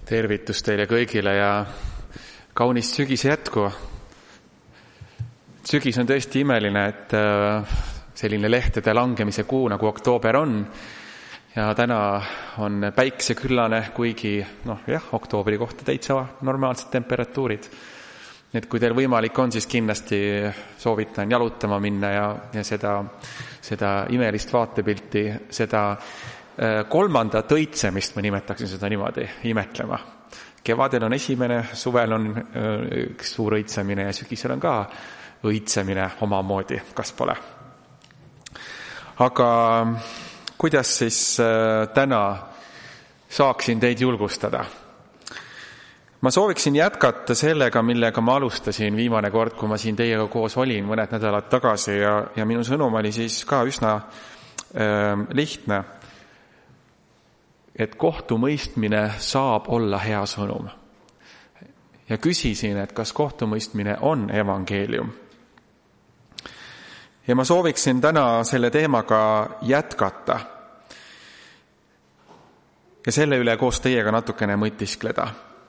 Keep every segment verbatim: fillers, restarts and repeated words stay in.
Tervitus teile kõigile ja kaunist sügise jätku. Sügis on tõesti imeline, et selline lehtede langemise kuu nagu oktoober on. Ja täna on päikseküllane, kuigi noh, jah, oktoobri kohta täitsa normaalsed temperatuurid. Et kui teil võimalik on, siis kindlasti soovitan jalutama minna ja, ja seda, seda imelist vaatepilti, seda kolmandat õitsemist, ma nimetaksin seda niimoodi, imetlema. Kevadel on esimene, suvel on üks suur õitsemine ja sügisel on ka õitsemine omamoodi, kas pole. Aga kuidas siis täna saaksin teid julgustada? Ma sooviksin jätkata sellega, millega ma alustasin viimane kord, kui ma siin teiega koos olin mõned nädalad tagasi ja, ja minu sõnum oli siis ka üsna äh, lihtne. Et kohtumõistmine saab olla hea sõnum. Ja küsisin, et kas kohtumõistmine on evangeelium. Ja ma sooviksin täna selle teemaga jätkata. Ja selle üle koos teiega natukene mõtiskleda.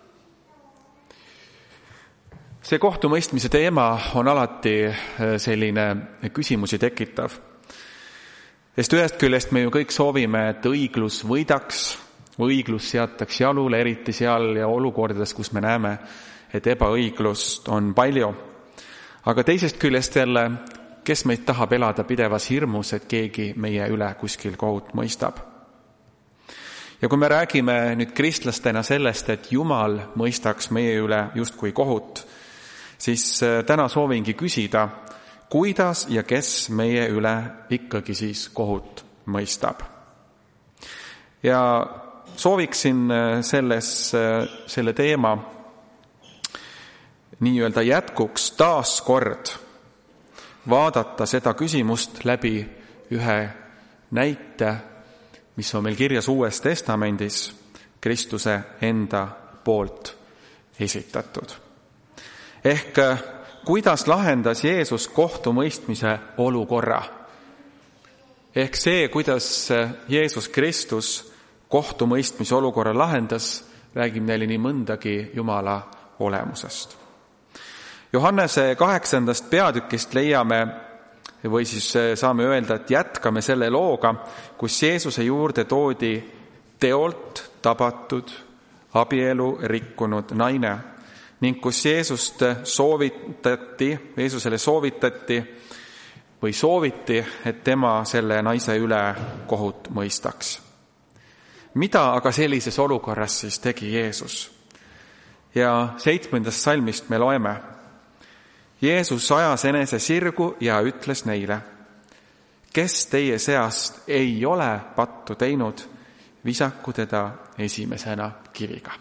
See kohtumõistmise teema on alati selline küsimusi tekitav. Sest ühest küljest me ju kõik soovime, et õiglus võidaks, õiglus seataks jalule, eriti seal ja olukordades, kus me näeme, et ebaõiglust on palju. Aga teisest küljest jälle, kes meid tahab elada pidevas hirmus, et keegi meie üle kuskil kohut mõistab. Ja kui me räägime nüüd kristlastena sellest, et Jumal mõistaks meie üle justkui kohut, siis täna soovingi küsida, kuidas ja kes meie üle ikkagi siis kohut mõistab. Ja sooviksin selles, selle teema nii-öelda jätkuks taas kord vaadata seda küsimust läbi ühe näite, mis on meil kirjas Uues Testamendis Kristuse enda poolt esitatud. Ehk kuidas lahendas Jeesus kohtumõistmise olukorra? Ehk see, kuidas Jeesus Kristus kohtumõistmise olukorra lahendas, räägib neile nii mõndagi Jumala olemusest. Johannese kaheksandast peatükist leiame, või siis saame öelda, et jätkame selle looga, kus Jeesuse juurde toodi teolt tabatud, abielu rikkunud naine, ning kus Jeesust soovitati, Jeesusele soovitati või sooviti, et tema selle naise üle kohut mõistaks. Mida aga sellises olukorras siis tegi Jeesus? Ja seitsmendast salmist me loeme. Jeesus ajas enese sirgu ja ütles neile, kes teie seast ei ole pattu teinud, visaku teda esimesena kiviga.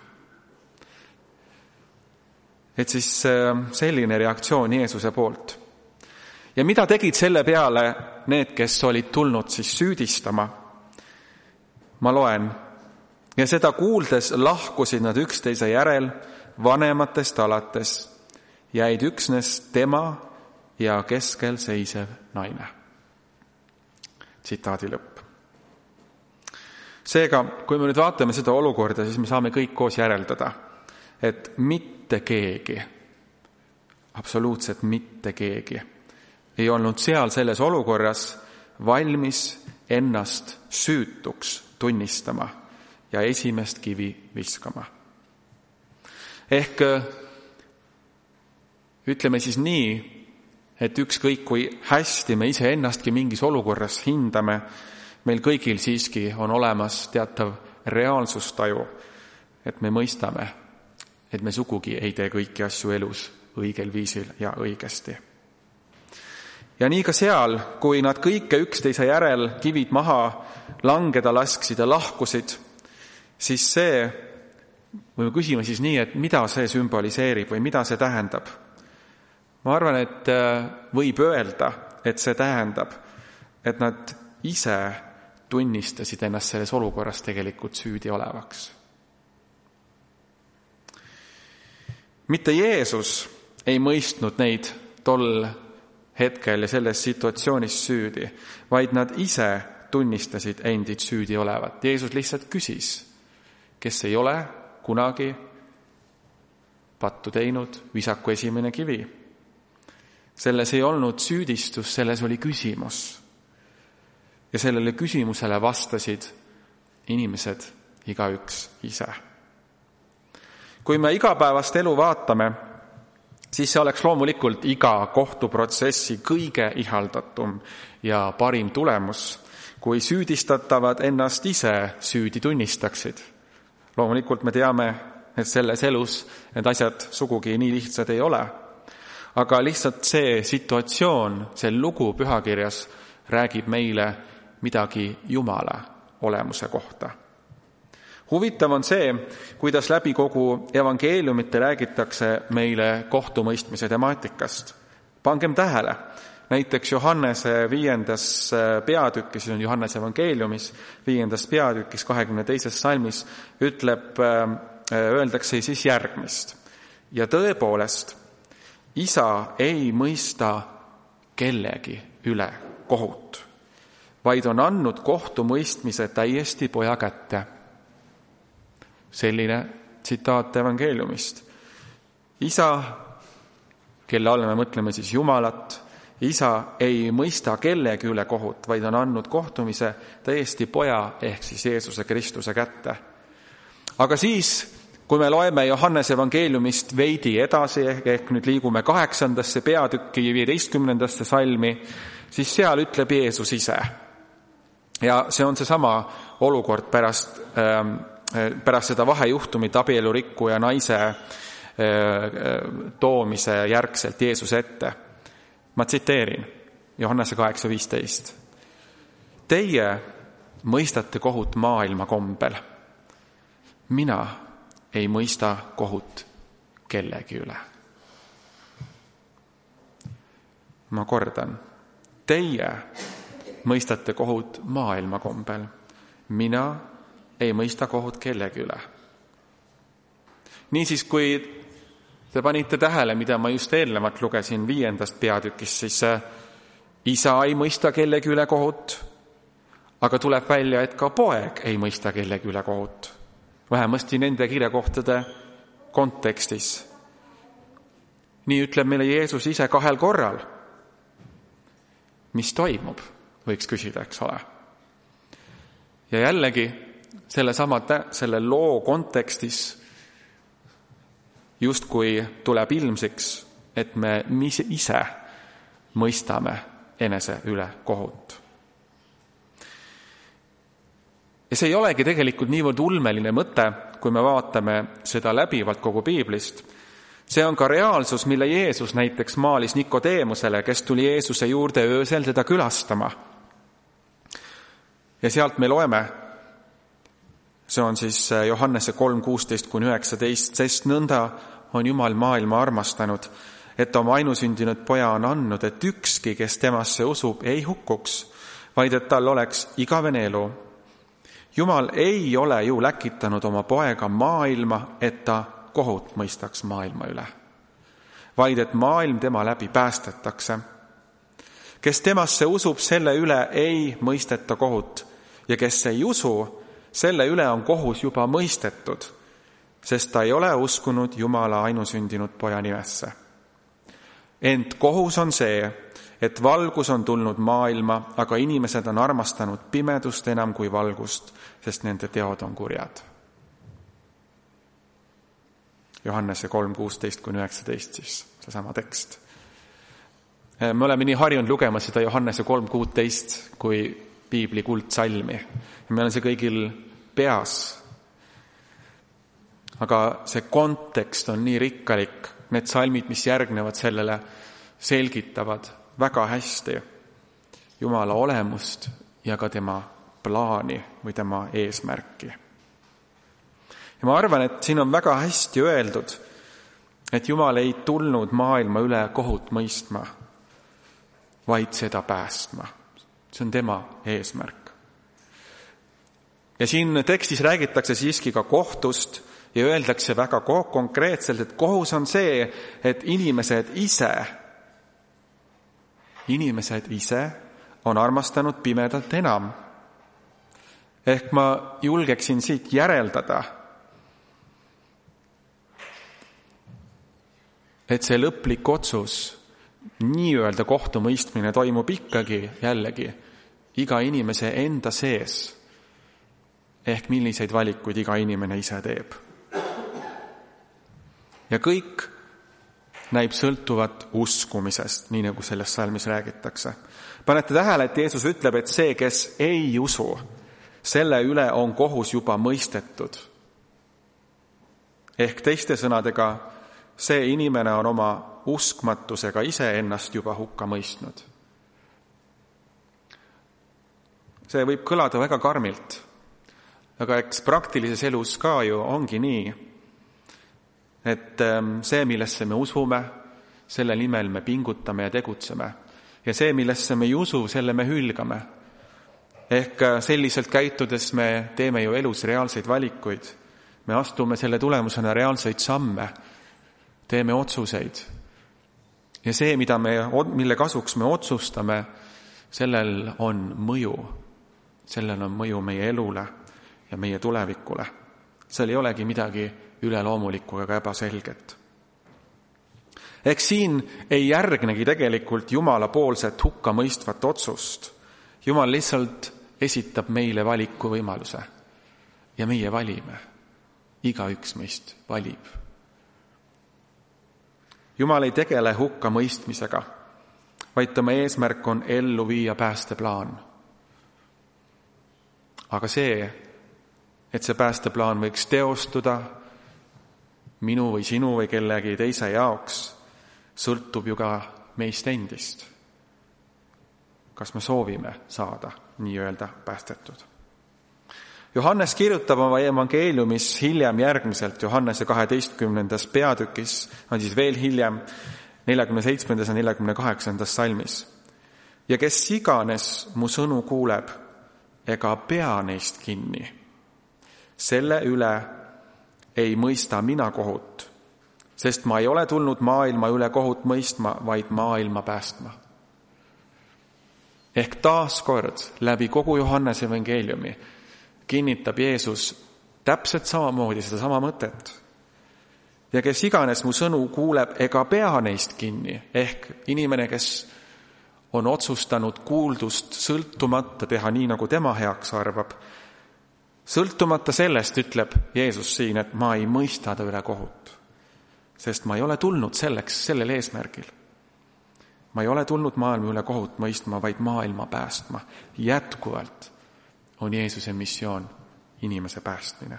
Et siis selline reaktsioon Jeesuse poolt. Ja mida tegid selle peale need, kes olid tulnud siis süüdistama? Ma loen. Ja seda kuuldes lahkusid nad üksteise järel vanematest alates, jäid üksnes tema ja keskel seisev naine. Tsitaadi lõpp. Seega, kui me nüüd vaatame seda olukorda, siis me saame kõik koos järeldada, et mitte keegi, absoluutselt mitte keegi, ei olnud seal selles olukorras valmis ennast süütuks tunnistama ja esimest kivi viskama. Ehk ütleme siis nii, et ükskõik kui hästi me ise ennastki mingis olukorras hindame, meil kõigil siiski on olemas teatav reaalsustaju, et me mõistame, et me sugugi ei tee kõiki asju elus õigel viisil ja õigesti. Ja nii ka seal, kui nad kõike üksteise järel kivid maha langeda lasksid ja lahkusid, siis see, või me küsime siis nii, et mida see sümboliseerib või mida see tähendab? Ma arvan, et võib öelda, et see tähendab, et nad ise tunnistasid ennast selles olukorras tegelikult süüdi olevaks. Mitte Jeesus ei mõistnud neid tol hetkel ja selles situatsioonis süüdi, vaid nad ise tunnistasid endid süüdi olevat. Jeesus lihtsalt küsis, kes ei ole kunagi pattu teinud, visaku esimene kivi. Selles ei olnud süüdistus, selles oli küsimus. Ja sellele küsimusele vastasid inimesed igaüks ise. Kui me igapäevast elu vaatame, siis see oleks loomulikult iga kohtuprotsessi kõige ihaldatum ja parim tulemus, kui süüdistatavad ennast ise süüdi tunnistaksid. Loomulikult me teame, et selles elus need asjad sugugi nii lihtsad ei ole. Aga lihtsalt see situatsioon, see lugu pühakirjas räägib meile midagi Jumala olemuse kohta. Huvitav on see, kuidas läbi kogu evangeeliumite räägitakse meile kohtumõistmise temaatikast. Pangem tähele, näiteks Johannese viiendas peatükis, on Johannese evangeeliumis, viiendas peatükis, kahekümne teises salmis, ütleb, öeldakse siis järgmist. Ja tõepoolest, isa ei mõista kellegi üle kohut, vaid on andnud kohtumõistmise täiesti poja kätte. Selline tsitaat evangeeliumist. Isa, kelle all me mõtleme siis Jumalat, isa ei mõista kellegi üle kohut, vaid on andnud kohtumise täiesti poja ehk siis Jeesuse Kristuse kätte. Aga siis, kui me loeme Johannese evangeeliumist veidi edasi, ehk nüüd liigume kaheksandasse peatükki viieteistkümnendasse salmi, siis seal ütleb Jeesus ise. Ja see on seesama olukord pärast ähm, pärast seda vahejuhtumit abielurikku ja naise toomise järgselt Jeesuse ette. Ma tsiteerin Johannese kaheksa viisteist. Teie mõistate kohut maailma kombel. Mina ei mõista kohut kellegi üle. Ma kordan. Teie mõistate kohut maailma kombel. Mina ei mõista kohut kellegi üle. Niisiis, kui te panite tähele, mida ma just eelnevalt lugesin viiendast peatükist, siis isa ei mõista kellegi üle kohut, aga tuleb välja, et ka poeg ei mõista kellegi üle kohut. Vähemasti nende kirjakohtade kontekstis. Nii ütleb meile Jeesus ise kahel korral. Mis toimub, võiks küsida, eks ole. Ja jällegi, selle sama, selle loo kontekstis justkui tuleb ilmsiks, et me ise mõistame enese üle kohut. Ja see ei olegi tegelikult niivõrd ulmeline mõte, kui me vaatame seda läbivalt kogu piiblist. See on ka reaalsus, mille Jeesus näiteks maalis Nikodeemusele, kes tuli Jeesuse juurde öösel teda külastama. Ja sealt me loeme, see on siis Johannese kolm kuusteist kuni üheksateist, sest nõnda on Jumal maailma armastanud, et oma ainusündinud poja on andnud, et ükski, kes temasse usub, ei hukkuks, vaid et tal oleks igavene elu. Jumal ei ole ju läkitanud oma poega maailma, et ta kohut mõistaks maailma üle, vaid et maailm tema läbi päästetakse. Kes temasse usub, selle üle ei mõisteta kohut ja kes ei usu, selle üle on kohus juba mõistetud, sest ta ei ole uskunud Jumala ainusündinud poja nimesse. Ent kohus on see, et valgus on tulnud maailma, aga inimesed on armastanud pimedust enam kui valgust, sest nende teod on kurjad. Johannese kolm kuusteist kuni üheksateist siis, seesama tekst. Me oleme nii harjunud lugema seda Johannese kolm kuusteist kui piibli kuldsalmi. Meil on see kõigil peas. Aga see kontekst on nii rikkalik. Need salmid, mis järgnevad sellele, selgitavad väga hästi Jumala olemust ja ka tema plaani või tema eesmärki. Ja ma arvan, et siin on väga hästi öeldud, et Jumal ei tulnud maailma üle kohut mõistma, vaid seda päästma. See on tema eesmärk. Ja siin tekstis räägitakse siiski ka kohtust ja öeldakse väga konkreetselt, et kohus on see, et inimesed ise, inimesed ise on armastanud pimedat enam. Ehk ma julgeksin siit järeldada, et see lõplik otsus, nii-öelda kohtumõistmine toimub ikkagi jällegi iga inimese enda sees, ehk milliseid valikuid iga inimene ise teeb. Ja kõik näib sõltuvat uskumisest, nii nagu selles salmis räägitakse. Panete tähele, et Jeesus ütleb, et see, kes ei usu, selle üle on kohus juba mõistetud. Ehk teiste sõnadega, see inimene on oma uskmatusega ise ennast juba hukka mõistnud. See võib kõlada väga karmilt, aga eks praktilises elus ka ju ongi nii, et see, millesse me usume, selle nimel me pingutame ja tegutseme. Ja see, millesse me ei usu, selle me hülgame. Ehk selliselt käitudes me teeme ju elus reaalseid valikuid. Me astume selle tulemusena reaalseid samme, teeme otsuseid. Ja see, mida me, mille kasuks me otsustame, sellel on mõju. Sellel on mõju meie elule ja meie tulevikule. Seal ei olegi midagi üleloomulikku ega ebaselget. Ehk siin ei järgnegi tegelikult Jumala poolset hukkamõistvat otsust. Jumal lihtsalt esitab meile valiku võimaluse ja meie valime. Igaüks meist valib. Jumal ei tegele hukkamõistmisega, vaid tema eesmärk on ellu viia päästeplaan. Aga see, et see päästeplaan võiks teostuda minu või sinu või kellegi teise jaoks, sõltub ju ka meist endist. Kas me soovime saada nii-öelda päästetud? Johannes kirjutab oma evangeeliumis hiljem järgmiselt, Johannese kaheteistkümnendas peatükis, on siis veel hiljem, neljakümne seitsmendas ja neljakümne kaheksandas salmis. Ja kes iganes mu sõnu kuuleb, ega pea neist kinni, selle üle ei mõista mina kohut, sest ma ei ole tulnud maailma üle kohut mõistma, vaid maailma päästma. Ehk taas kord läbi kogu Johannese evangeeliumi kinnitab Jeesus täpselt samamoodi seda sama mõtet. Ja kes iganes mu sõnu kuuleb, ega pea neist kinni, ehk inimene, kes on otsustanud kuuldust sõltumata teha nii, nagu tema heaks arvab, sõltumata sellest ütleb Jeesus siin, et ma ei mõista ta üle kohut, sest ma ei ole tulnud selleks, sellel eesmärgil. Ma ei ole tulnud maailma üle kohut mõistma, vaid maailma päästma. Jätkuvalt on Jeesuse missioon inimese päästmine.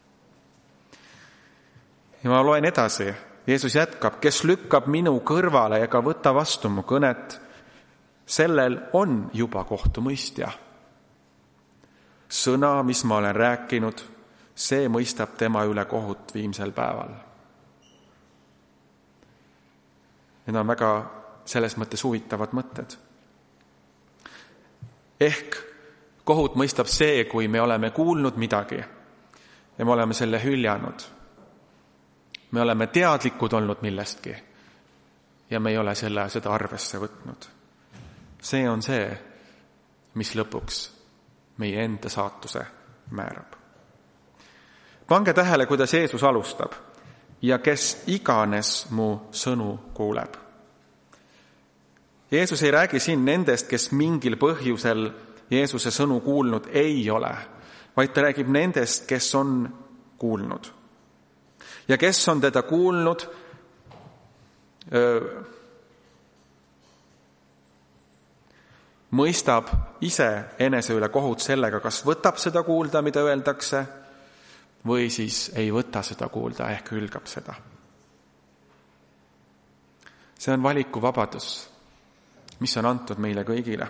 Ja ma loen edasi. Jeesus jätkab, kes lükkab minu kõrvale ega võta vastu mu kõnet, sellel on juba kohtumõistja. Sõna, mis ma olen rääkinud, see mõistab tema üle kohut viimsel päeval. Need on väga selles mõttes huvitavad mõtted. Ehk kohut mõistab see, kui me oleme kuulnud midagi ja me oleme selle hüljanud. Me oleme teadlikud olnud millestki ja me ei ole selle, seda arvesse võtnud. See on see, mis lõpuks meie enda saatuse määrab. Pange tähele, kuidas Jeesus alustab. Ja kes iganes mu sõnu kuuleb. Jeesus ei räägi siin nendest, kes mingil põhjusel Jeesuse sõnu kuulnud ei ole, vaid ta räägib nendest, kes on kuulnud. Ja kes on teda kuulnud, öö, mõistab ise enese üle kohut sellega, kas võtab seda kuulda, mida öeldakse, või siis ei võta seda kuulda, ehk hülgab seda. See on valikuvabadus, mis on antud meile kõigile.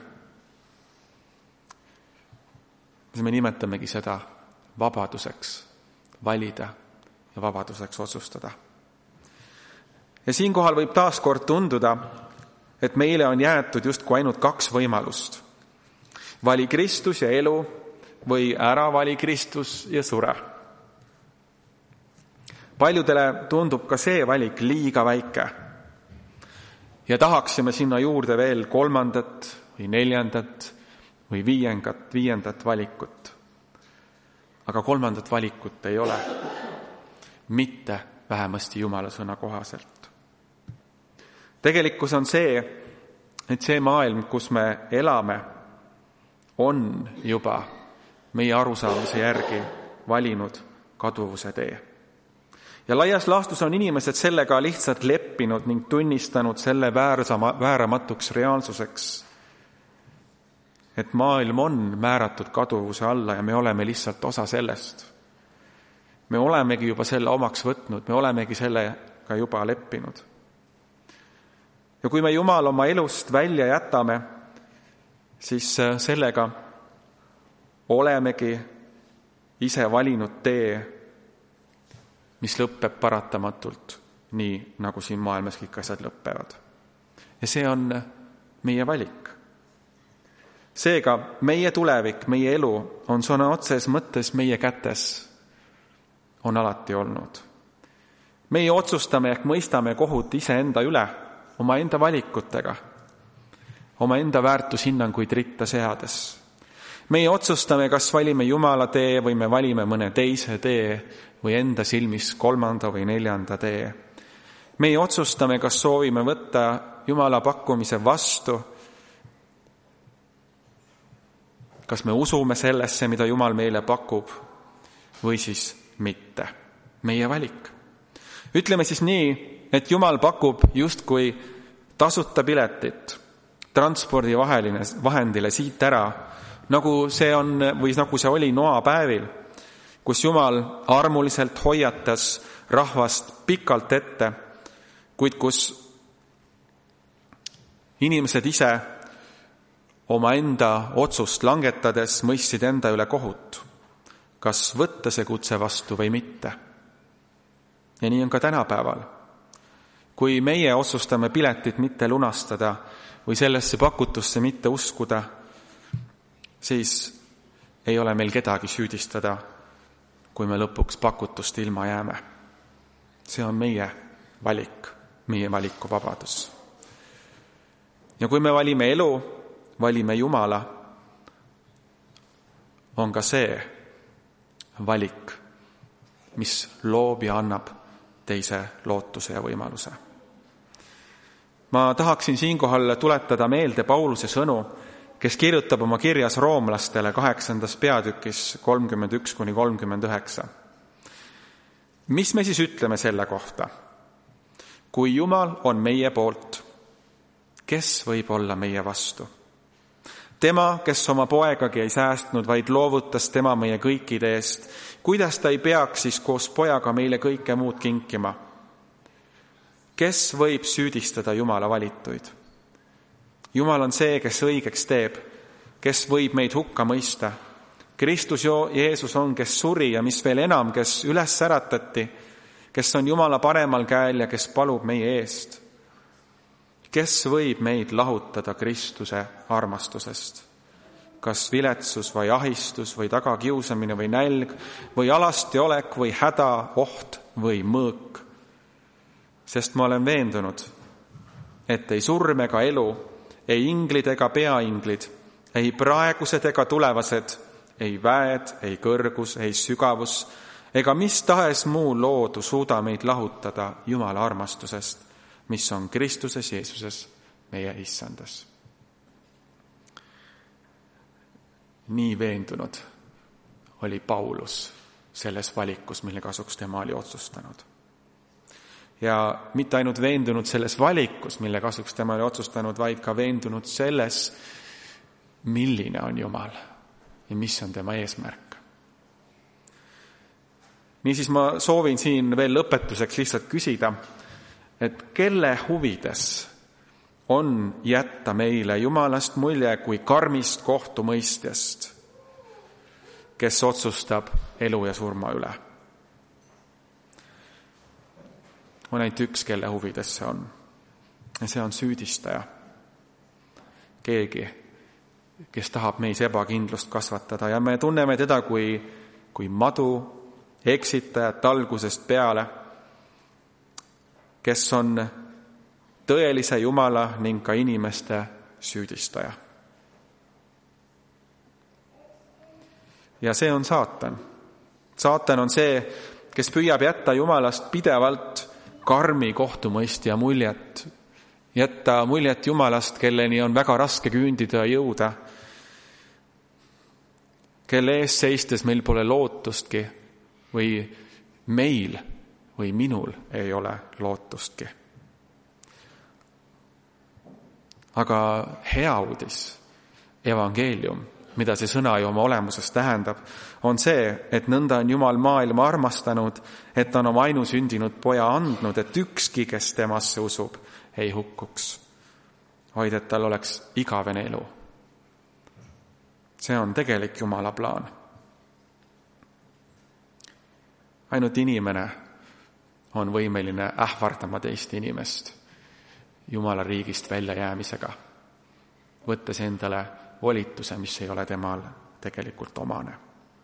Me nimetamegi seda vabaduseks valida ja vabaduseks otsustada. Ja siinkohal võib taaskord tunduda, et meile on jäetud justkui ainult kaks võimalust. Vali Kristus ja elu või ära vali Kristus ja sure. Paljudele tundub ka see valik liiga väike. Ja tahaksime sinna juurde veel kolmandat või neljandat või viiendat, viiendat valikut. Aga kolmandat valikut ei ole. Mitte vähemasti Jumala sõna kohaselt. Tegelikkus on see, et see maailm, kus me elame, on juba meie arusaamise järgi valinud kaduvuse tee. Ja laias laastus on inimesed sellega lihtsalt leppinud ning tunnistanud selle väärsama, vääramatuks reaalsuseks, et maailm on määratud kaduvuse alla ja me oleme lihtsalt osa sellest. Me olemegi juba selle omaks võtnud, me olemegi sellega juba leppinud. Ja kui me Jumal oma elust välja jätame, siis sellega olemegi ise valinud tee, mis lõpeb paratamatult nii, nagu siin maailmas kõik asjad lõppevad. Ja see on meie valik. Seega meie tulevik, meie elu on sõna otses mõttes meie kätes, on alati olnud. Meie otsustame ehk mõistame kohut iseenda üle, oma enda valikutega, oma enda väärtushinnanguid ritta seades. Meie otsustame, kas valime Jumala tee või me valime mõne teise tee või enda silmis kolmanda või neljanda tee. Meie otsustame, kas soovime võtta Jumala pakkumise vastu, kas me usume sellesse, mida Jumal meile pakub, või siis mitte. Meie valik. Ütleme siis nii, et Jumal pakub justkui tasuta piletit transpordivahendile siit ära, nagu see on või nagu see oli Noa päevil, kus Jumal armuliselt hoiatas rahvast pikalt ette, kuid kus inimesed ise omaenda otsust langetades mõistsid enda üle kohut, kas võtta see kutse vastu või mitte. Ja nii on ka tänapäeval. Kui meie otsustame piletit mitte lunastada või sellesse pakutusse mitte uskuda, siis ei ole meil kedagi süüdistada, kui me lõpuks pakutust ilma jääme. See on meie valik, meie valikuvabadus. Ja kui me valime elu, valime Jumala, on ka see valik, mis loob ja annab teise lootuse ja võimaluse. Ma tahaksin siinkohal tuletada meelde Pauluse sõnu, kes kirjutab oma kirjas roomlastele kaheksandas peatükis kolmkümmend üks kuni kolmkümmend üheksa. Mis me siis ütleme selle kohta? Kui Jumal on meie poolt, kes võib olla meie vastu? Tema, kes oma poegagi ei säästnud, vaid loovutas tema meie kõikide eest, kuidas ta ei peaks siis koos pojaga meile kõike muud kinkima? Kes võib süüdistada Jumala valituid? Jumal on see, kes õigeks teeb, kes võib meid hukka mõista. Kristus Jeesus on, kes suri ja mis veel enam, kes üles äratati, kes on Jumala paremal käel ja kes palub meie eest. Kes võib meid lahutada Kristuse armastusest? Kas viletsus või ahistus või tagakiusamine või nälg või alastiolek või häda, oht või mõõk? Sest ma olen veendunud, et ei surm ega elu, ei inglid ega peainglid, ei praegused ega tulevased, ei väed, ei kõrgus, ei sügavus, ega mis tahes muu loodu suuda meid lahutada Jumala armastusest, mis on Kristuses Jeesuses meie issandas. Nii veendunud oli Paulus selles valikus, mille kasuks tema oli otsustanud. Ja mitte ainult veendunud selles valikus, mille kasuks tema oli otsustanud, vaid ka veendunud selles, milline on Jumal ja mis on tema eesmärk. Niisiis ma soovin siin veel lõpetuseks lihtsalt küsida, et kelle huvides on jätta meile Jumalast mulje kui karmist kohtumõistjast, kes otsustab elu ja surma üle. On ainult üks, kelle huvides see on. Ja see on süüdistaja. Keegi, kes tahab meis ebakindlust kasvatada ja me tunneme teda kui, kui madu, eksitajat algusest peale, kes on tõelise Jumala ning ka inimeste süüdistaja. Ja see on saatan. Saatan on see, kes püüab jätta Jumalast pidevalt karmi kohtumõistja muljet jätta muljet Jumalast, kelleni on väga raske küündida ja jõuda, kelle ees seistes meil pole lootustki või meil või minul ei ole lootustki. Aga hea uudis, evangeelium, mida see sõna ju oma olemuses tähendab, on see, et nõnda on Jumal maailma armastanud, et on oma ainusündinud poja andnud, et ükski, kes temasse usub, ei hukkuks, vaid et tal oleks igavene elu. See on tegelik Jumala plaan. Ainult inimene on võimeline ähvardama teist inimest Jumala riigist välja jäämisega, võttes endale volituse, mis ei ole temal tegelikult omane.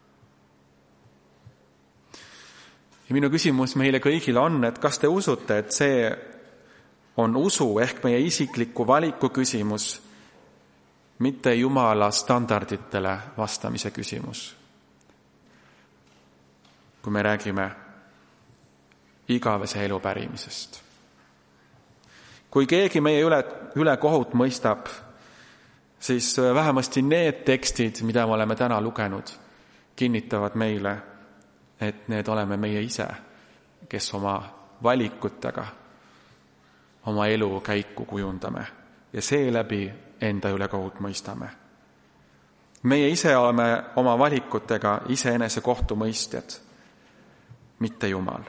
Ja minu küsimus meile kõigile on, et kas te usute, et see on usu ehk meie isikliku valiku küsimus, mitte Jumala standarditele vastamise küsimus. Kui me räägime igavese elu pärimisest. Kui keegi meie üle, üle kohut mõistab, siis vähemasti need tekstid, mida me oleme täna lugenud, kinnitavad meile, et need oleme meie ise, kes oma valikutega oma elu käiku kujundame ja seeläbi enda üle kohut mõistame. Meie ise oleme oma valikutega iseenese kohtumõistjad, mitte Jumal.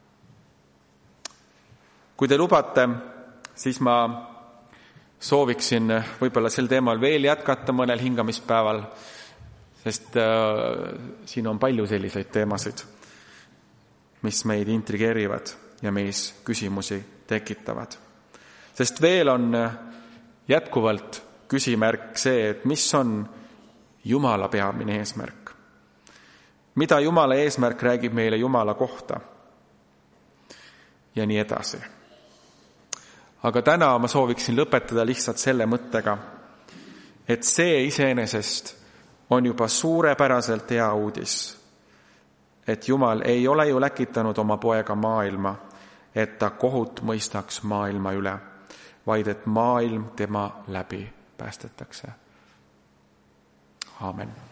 Kui te lubate, siis ma sooviksin võib-olla sel teemal veel jätkata mõnel hingamispäeval, sest äh, siin on palju selliseid teemasid, mis meid intrigeerivad ja meis küsimusi tekitavad. Sest veel on jätkuvalt küsimärk see, et mis on Jumala peamine eesmärk. Mida Jumala eesmärk räägib meile Jumala kohta ja nii edasi. Aga täna ma sooviksin lõpetada lihtsalt selle mõttega, et see iseenesest on juba suurepäraselt hea uudis, et Jumal ei ole ju läkitanud oma poega maailma, et ta kohut mõistaks maailma üle, vaid et maailm tema läbi päästetakse. Aamen.